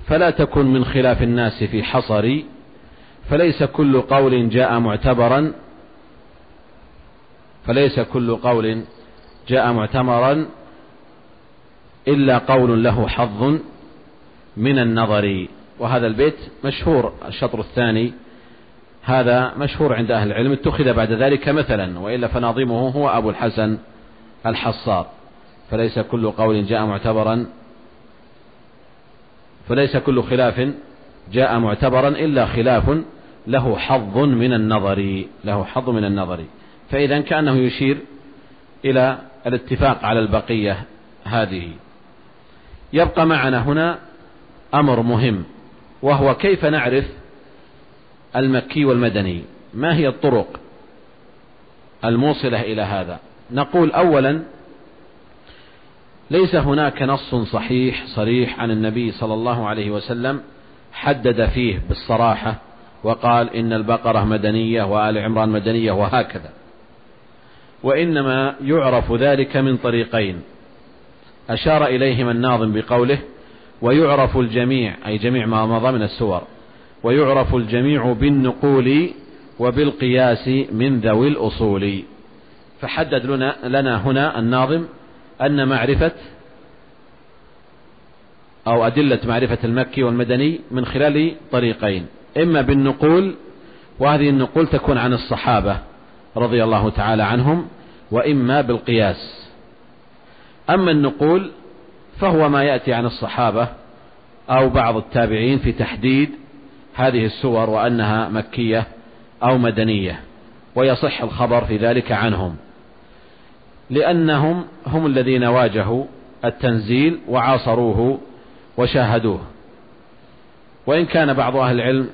فلا تكن من خلاف الناس في حصري، فليس كل قول جاء معتبرا إلا قول له حظ من النظر. وهذا البيت مشهور، الشطر الثاني هذا مشهور عند أهل العلم، اتخذ بعد ذلك مثلا، وإلا فناظمه هو أبو الحسن الحصار. فليس كل قول جاء معتبرا، فليس كل خلاف جاء معتبرا إلا خلاف له حظ من النظر. فإذا كأنه يشير إلى الاتفاق على البقية هذه. يبقى معنا هنا أمر مهم، وهو كيف نعرف المكي والمدني، ما هي الطرق الموصلة إلى هذا. نقول أولا ليس هناك نص صريح عن النبي صلى الله عليه وسلم حدد فيه بالصراحة وقال إن البقرة مدنية وآل عمران مدنية وهكذا، وإنما يعرف ذلك من طريقين أشار إليهما الناظم بقوله ويعرف الجميع، أي جميع ما مضى من السور، ويعرف الجميع بالنقول وبالقياس من ذوي الأصول. فحدد لنا هنا الناظم أن معرفة أو أدلة معرفة المكي والمدني من خلال طريقين، إما بالنقول، وهذه النقول تكون عن الصحابة رضي الله تعالى عنهم، وإما بالقياس. أما النقول فهو ما يأتي عن الصحابة أو بعض التابعين في تحديد هذه السور وأنها مكية أو مدنية، ويصح الخبر في ذلك عنهم، لأنهم هم الذين واجهوا التنزيل وعاصروه وشاهدوه. وإن كان بعض أهل العلم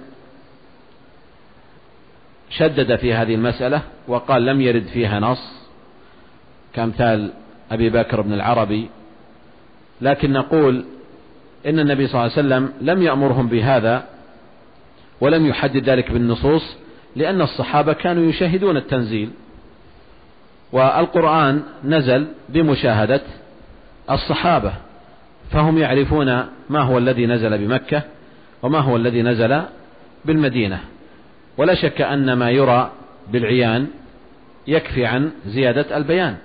شدد في هذه المسألة وقال لم يرد فيها نص كامثال أبي بكر بن العربي، لكن نقول إن النبي صلى الله عليه وسلم لم يأمرهم بهذا ولم يحدد ذلك بالنصوص، لأن الصحابة كانوا يشاهدون التنزيل، والقرآن نزل بمشاهدة الصحابة، فهم يعرفون ما هو الذي نزل بمكة وما هو الذي نزل بالمدينة. ولا شك أن ما يرى بالعيان يكفي عن زيادة البيان،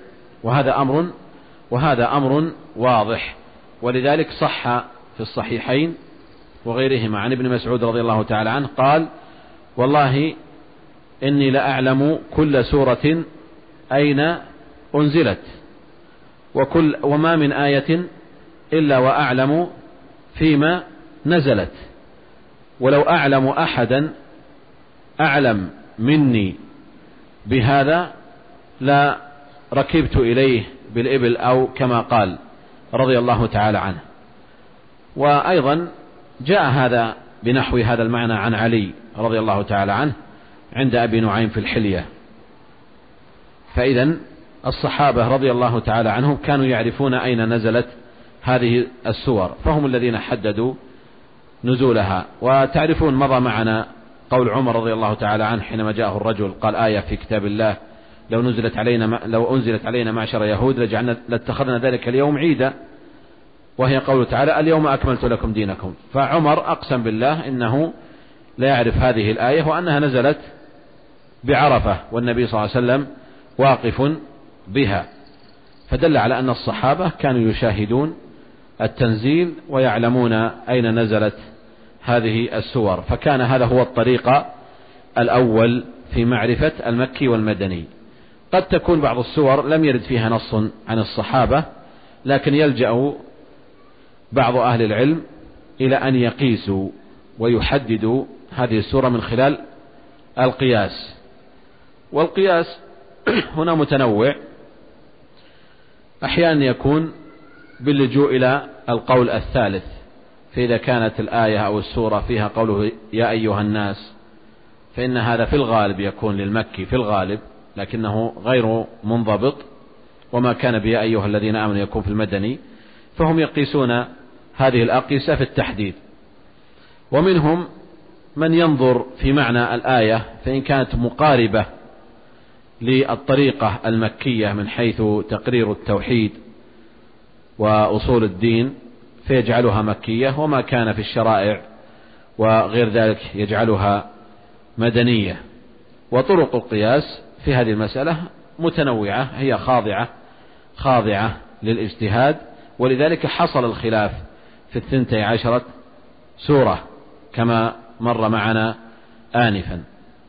وهذا أمر واضح. ولذلك صح في الصحيحين وغيرهما عن ابن مسعود رضي الله تعالى عنه قال والله إني لأعلم كل سورة أين أنزلت، وما من آية إلا وأعلم فيما نزلت، ولو أعلم أحدا أعلم مني بهذا لا ركبت إليه بالإبل، أو كما قال رضي الله تعالى عنه. وأيضا جاء هذا بنحو هذا المعنى عن علي رضي الله تعالى عنه عند أبي نعيم في الحلية. فإذا الصحابة رضي الله تعالى عنهم كانوا يعرفون أين نزلت هذه السور، فهم الذين حددوا نزولها. وتعرفون مضى معنا قول عمر رضي الله تعالى عنه حينما جاءه الرجل قال آية في كتاب الله لو أنزلت علينا معشر يهود لاتخذنا ذلك اليوم عيدا، وهي قوله تعالى اليوم أكملت لكم دينكم. فعمر أقسم بالله إنه لا يعرف هذه الآية وأنها نزلت بعرفة والنبي صلى الله عليه وسلم واقف بها، فدل على أن الصحابة كانوا يشاهدون التنزيل ويعلمون أين نزلت هذه السور. فكان هذا هو الطريق الأول في معرفة المكي والمدني. قد تكون بعض السور لم يرد فيها نص عن الصحابة، لكن يلجأ بعض أهل العلم إلى أن يقيسوا ويحددوا هذه السورة من خلال القياس. والقياس هنا متنوع، أحيانا يكون باللجوء إلى القول الثالث، فإذا كانت الآية أو السورة فيها قوله يا أيها الناس فإن هذا في الغالب يكون للمكي في الغالب، لكنه غير منضبط، وما كان بيا أيها الذين آمنوا يكون في المدني، فهم يقيسون هذه الأقيسة في التحديد. ومنهم من ينظر في معنى الآية، فإن كانت مقاربة للطريقة المكية من حيث تقرير التوحيد وأصول الدين فيجعلها مكية، وما كان في الشرائع وغير ذلك يجعلها مدنية. وطرق القياس في هذه المسألة متنوعة، هي خاضعة للاجتهاد، ولذلك حصل الخلاف في 12 سورة كما مر معنا آنفا.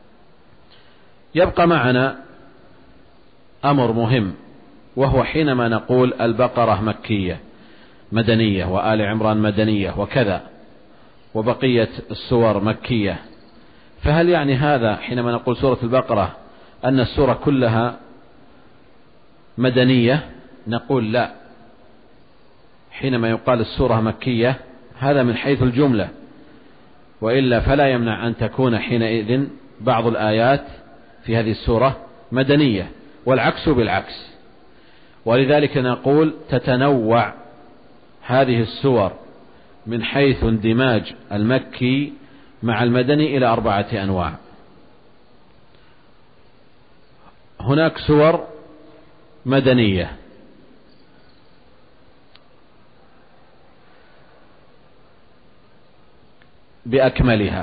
يبقى معنا أمر مهم، وهو حينما نقول البقرة مكية مدنية وآل عمران مدنية وكذا وبقية السور مكية، فهل يعني هذا حينما نقول سورة البقرة أن السورة كلها مدنية؟ نقول لا، حينما يقال السورة مكية هذا من حيث الجملة، وإلا فلا يمنع أن تكون حينئذ بعض الآيات في هذه السورة مدنية، والعكس بالعكس. ولذلك نقول تتنوع هذه السور من حيث اندماج المكي مع المدني إلى 4 أنواع. هناك سور مدنية بأكملها،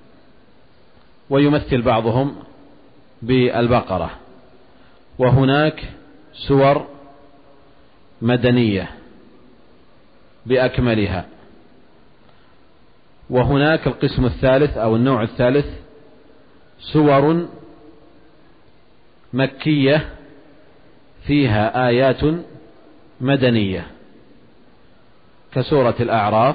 ويمثل بعضهم بالبقرة، وهناك سور مدنية بأكملها، وهناك القسم الثالث أو النوع الثالث سور مكية فيها آيات مدنية كسورة الأعراف،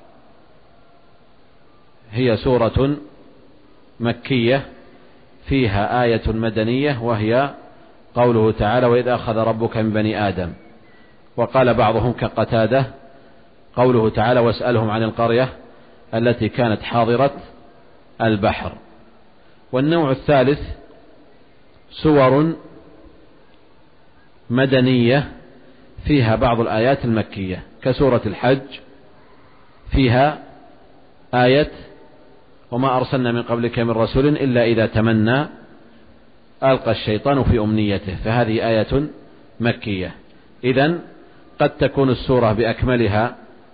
هي سورة مكية فيها آية مدنية، وهي قوله تعالى وإذ أخذ ربك من بني آدم. وقال بعضهم كقتادة قوله تعالى واسألهم عن القرية التي كانت حاضرة البحر. والنوع الثالث سور مدنية فيها بعض الآيات المكية كسورة الحج، فيها آية وما أرسلنا من قبلك من رسول إلا إذا تمنى ألقى الشيطان في أمنيته، فهذه آية مكية. إذن قد تكون السورة بأكملها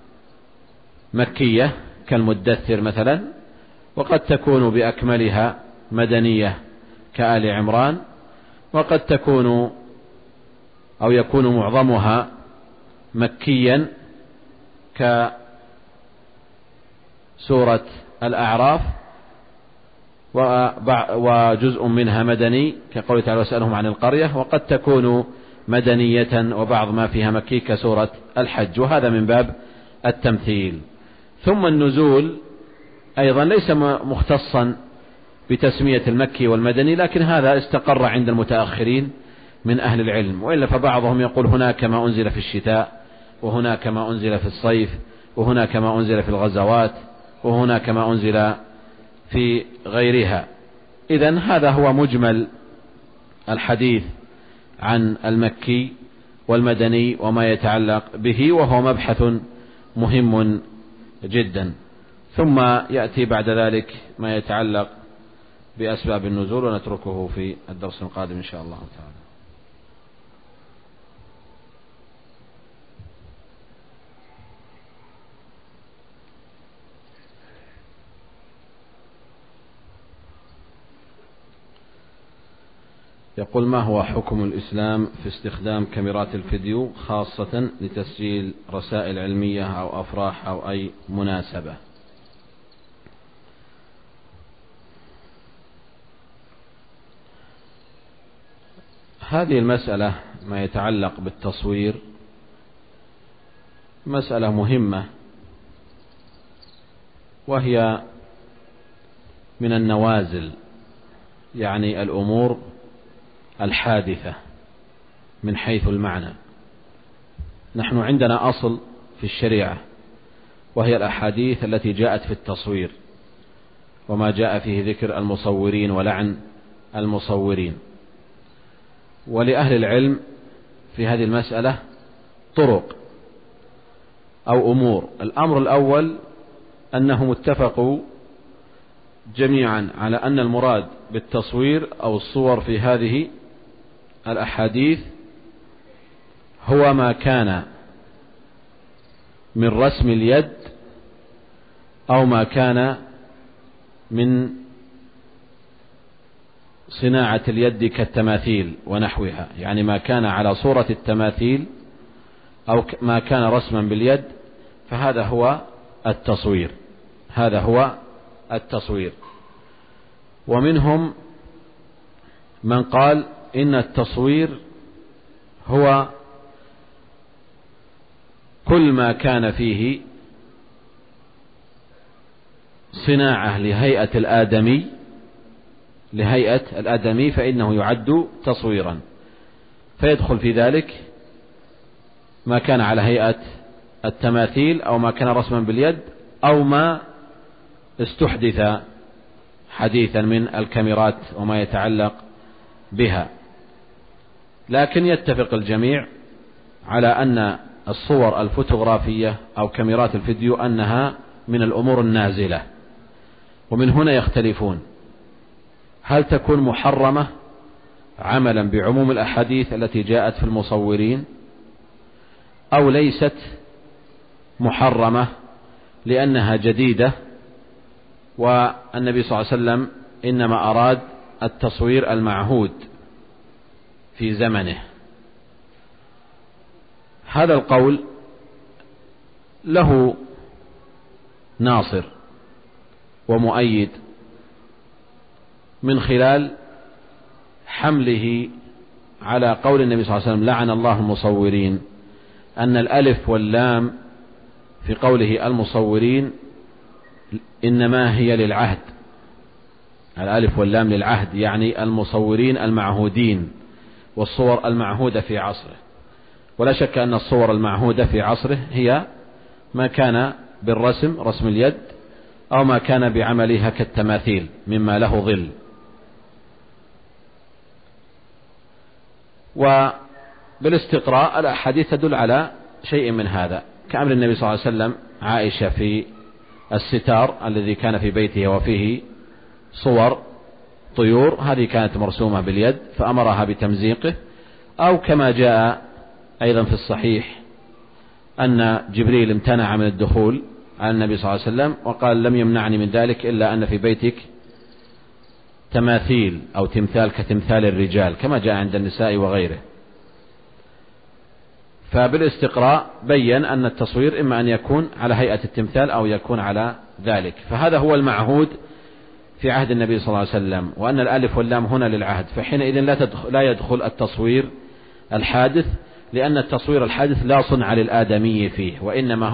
مكية كالمدثر مثلا، وقد تكون بأكملها مدنية كآل عمران، وقد تكون أو يكون معظمها مكيا كسورة الأعراف، وجزء منها مدني كقوله تعالى واسألهم عن القرية، وقد تكون مدنية وبعض ما فيها مكي كسورة الحج، وهذا من باب التمثيل. ثم النزول أيضا ليس مختصا بتسمية المكي والمدني، لكن هذا استقر عند المتأخرين من أهل العلم، وإلا فبعضهم يقول هناك ما أنزل في الشتاء، وهناك ما أنزل في الصيف، وهناك ما أنزل في الغزوات، وهناك ما أنزل في غيرها. إذن هذا هو مجمل الحديث عن المكي والمدني وما يتعلق به، وهو مبحث مهم جدا. ثم يأتي بعد ذلك ما يتعلق بأسباب النزول، ونتركه في الدرس القادم إن شاء الله تعالى. يقول ما هو حكم الإسلام في استخدام كاميرات الفيديو خاصة لتسجيل رسائل علمية أو أفراح أو أي مناسبة؟ هذه المسألة ما يتعلق بالتصوير مسألة مهمة، وهي من النوازل، يعني الأمور الحادثة من حيث المعنى. نحن عندنا أصل في الشريعة، وهي الأحاديث التي جاءت في التصوير، وما جاء فيه ذكر المصورين ولعن المصورين. ولأهل العلم في هذه المسألة طرق أو أمور. الأمر الأول أنهم اتفقوا جميعا على أن المراد بالتصوير أو الصور في هذه الأحاديث هو ما كان من رسم اليد أو ما كان من صناعة اليد كالتماثيل ونحوها، يعني ما كان على صورة التماثيل أو ما كان رسما باليد، فهذا هو التصوير، هذا هو التصوير. ومنهم من قال إن التصوير هو كل ما كان فيه صناعة لهيئة الآدمي فإنه يعد تصويرا، فيدخل في ذلك ما كان على هيئة التماثيل أو ما كان رسما باليد أو ما استحدث حديثا من الكاميرات وما يتعلق بها. لكن يتفق الجميع على أن الصور الفوتوغرافية أو كاميرات الفيديو أنها من الأمور النازلة، ومن هنا يختلفون: هل تكون محرمة عملا بعموم الأحاديث التي جاءت في المصورين، أو ليست محرمة لأنها جديدة والنبي صلى الله عليه وسلم إنما أراد التصوير المعهود في زمنه. هذا القول له ناصر ومؤيد من خلال حمله على قول النبي صلى الله عليه وسلم: لعن الله المصورين، أن الألف واللام في قوله المصورين إنما هي للعهد، الألف واللام للعهد، يعني المصورين المعهودين والصور المعهودة في عصره. ولا شك أن الصور المعهودة في عصره هي ما كان بالرسم، رسم اليد، أو ما كان بعملها كالتماثيل مما له ظل. وبالاستقراء الأحاديث تدل على شيء من هذا، كأمر النبي صلى الله عليه وسلم عائشة في الستار الذي كان في بيته وفيه صور طيور، هذه كانت مرسومة باليد فأمرها بتمزيقه. أو كما جاء أيضا في الصحيح أن جبريل امتنع من الدخول على النبي صلى الله عليه وسلم وقال: لم يمنعني من ذلك إلا أن في بيتك تماثيل أو تمثال كتمثال الرجال، كما جاء عند النساء وغيره. فبالاستقراء بين أن التصوير إما أن يكون على هيئة التمثال أو يكون على ذلك، فهذا هو المعهود في عهد النبي صلى الله عليه وسلم، وأن الألف واللام هنا للعهد، فحينئذ لا يدخل التصوير الحادث، لأن التصوير الحادث لا صنع للآدمي فيه، وإنما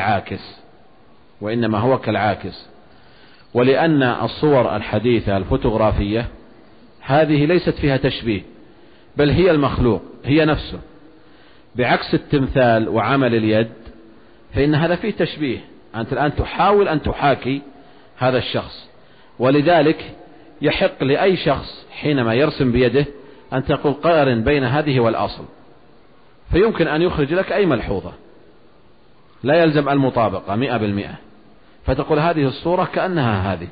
هو كالعاكس. ولأن الصور الحديثة الفوتوغرافية هذه ليست فيها تشبيه، بل هي المخلوق، هي نفسه، بعكس التمثال وعمل اليد فإن هذا فيه تشبيه. أنت الآن تحاول أن تحاكي هذا الشخص، ولذلك يحق لأي شخص حينما يرسم بيده أن تقول قارن بين هذه والأصل، فيمكن أن يخرج لك أي ملحوظة، لا يلزم المطابقة 100%، فتقول هذه الصورة كأنها هذه.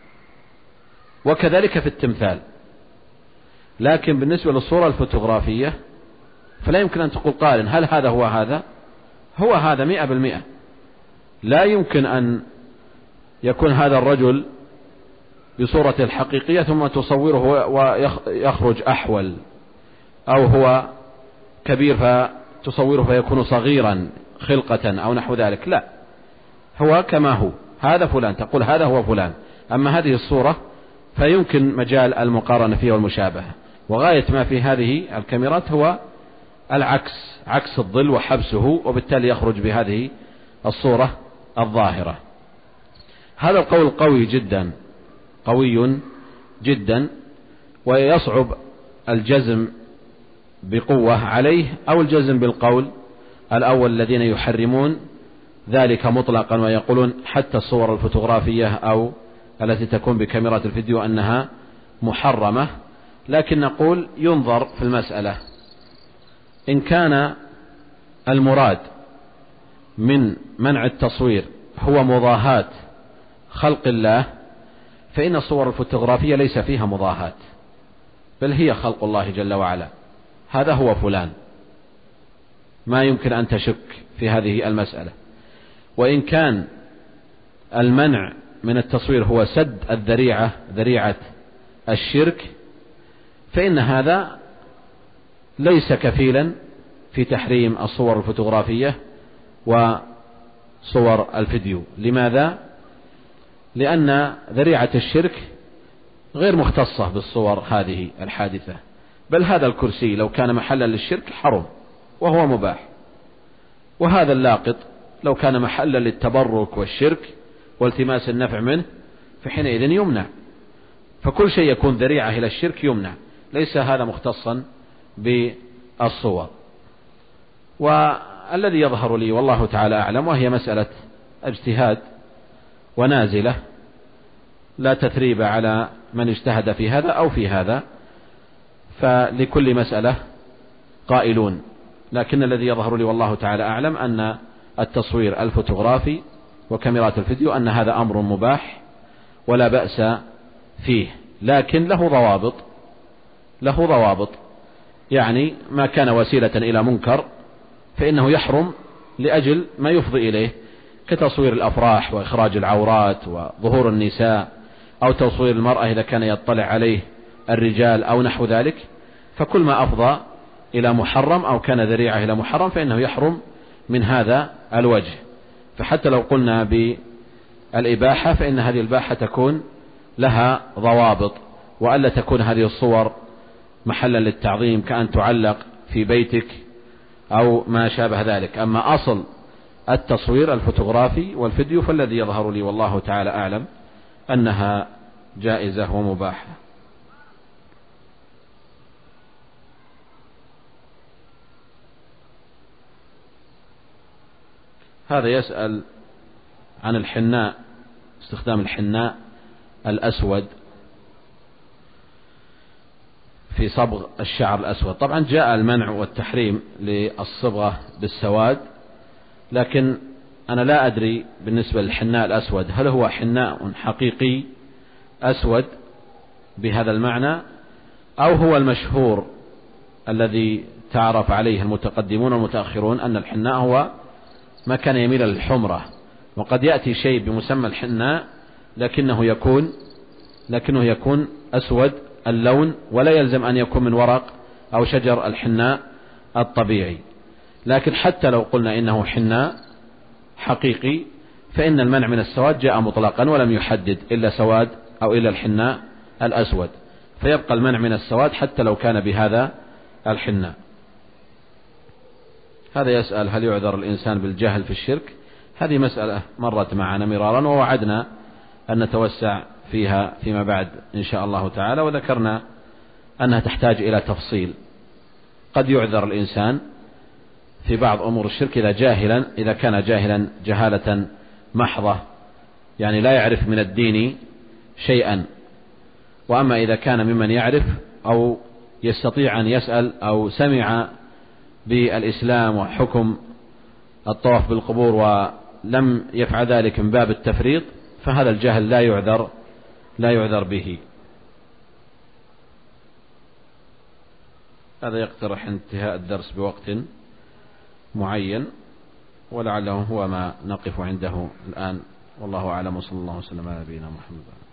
وكذلك في التمثال. لكن بالنسبة للصورة الفوتوغرافية فلا يمكن أن تقول قارن هل هذا هو هذا 100%. لا يمكن أن يكون هذا الرجل بصورته الحقيقية ثم تصوره ويخرج أحول، أو هو كبير فتصوره فيكون صغيرا خلقة أو نحو ذلك. لا، هو كما هو، هذا فلان، تقول هذا هو فلان. أما هذه الصورة فيمكن مجال المقارنة فيها والمشابهة، وغاية ما في هذه الكاميرات هو العكس، عكس الظل وحبسه، وبالتالي يخرج بهذه الصورة الظاهرة. هذا القول قوي جدا، ويصعب الجزم بقوة عليه أو الجزم بالقول الأول الذين يحرمون ذلك مطلقا ويقولون حتى الصور الفوتوغرافية أو التي تكون بكاميرات الفيديو أنها محرمة. لكن نقول ينظر في المسألة، إن كان المراد من منع التصوير هو مضاهاة خلق الله، فإن الصور الفوتوغرافية ليس فيها مضاهاة، بل هي خلق الله جل وعلا، هذا هو فلان، ما يمكن أن تشك في هذه المسألة. وإن كان المنع من التصوير هو سد الذريعة، ذريعة الشرك، فإن هذا ليس كفيلا في تحريم الصور الفوتوغرافية وصور الفيديو. لماذا؟ لأن ذريعة الشرك غير مختصة بالصور هذه الحادثة، بل هذا الكرسي لو كان محلا للشرك حرم وهو مباح، وهذا اللاقط لو كان محلا للتبرك والشرك والتماس النفع منه فحينئذ يمنع. فكل شيء يكون ذريعة إلى الشرك يمنع، ليس هذا مختصا بالصور. والذي يظهر لي والله تعالى أعلم، وهي مسألة اجتهاد ونازلة لا تثريب على من اجتهد في هذا أو في هذا، فلكل مسألة قائلون، لكن الذي يظهر لي والله تعالى أعلم أن التصوير الفوتوغرافي وكاميرات الفيديو أن هذا أمر مباح ولا بأس فيه، لكن له ضوابط. يعني ما كان وسيلة إلى منكر فإنه يحرم لأجل ما يفضي إليه، كتصوير الأفراح وإخراج العورات وظهور النساء، أو تصوير المرأة إذا كان يطلع عليه الرجال أو نحو ذلك. فكل ما أفضى إلى محرم أو كان ذريعة إلى محرم فإنه يحرم من هذا الوجه. فحتى لو قلنا بالإباحة فإن هذه الإباحة تكون لها ضوابط، وألا تكون هذه الصور محلا للتعظيم كأن تعلق في بيتك أو ما شابه ذلك. أما أصل التصوير الفوتوغرافي والفيديو فالذي يظهر لي والله تعالى أعلم أنها جائزة ومباحة. هذا يسأل عن الحناء، استخدام الحناء الأسود في صبغ الشعر الأسود. طبعا جاء المنع والتحريم للصبغة بالسواد، لكن أنا لا أدري بالنسبة للحناء الأسود هل هو حناء حقيقي أسود بهذا المعنى، أو هو المشهور الذي تعرف عليه المتقدمون والمتأخرون أن الحناء هو ما كان يميل للحمرة، وقد يأتي شيء بمسمى الحناء لكنه يكون أسود اللون، ولا يلزم أن يكون من ورق أو شجر الحناء الطبيعي. لكن حتى لو قلنا إنه حناء حقيقي فإن المنع من السواد جاء مطلقا ولم يحدد إلا سواد أو إلا الحناء الأسود، فيبقى المنع من السواد حتى لو كان بهذا الحناء. هذا يسأل هل يعذر الإنسان بالجهل في الشرك؟ هذه مسألة مرت معنا مرارا ووعدنا أن نتوسع فيها فيما بعد إن شاء الله تعالى، وذكرنا أنها تحتاج إلى تفصيل. قد يعذر الإنسان في بعض أمور الشرك إذا كان جاهلا جهالة محضة، يعني لا يعرف من الدين شيئا. وأما إذا كان ممن يعرف أو يستطيع أن يسأل أو سمع بالإسلام وحكم الطواف بالقبور ولم يفعل ذلك من باب التفريط، فهذا الجهل لا يعذر به. هذا يقترح انتهاء الدرس بوقت معين، ولعله هو ما نقف عنده الآن، والله أعلم، وصلى الله وسلم على نبينا محمد.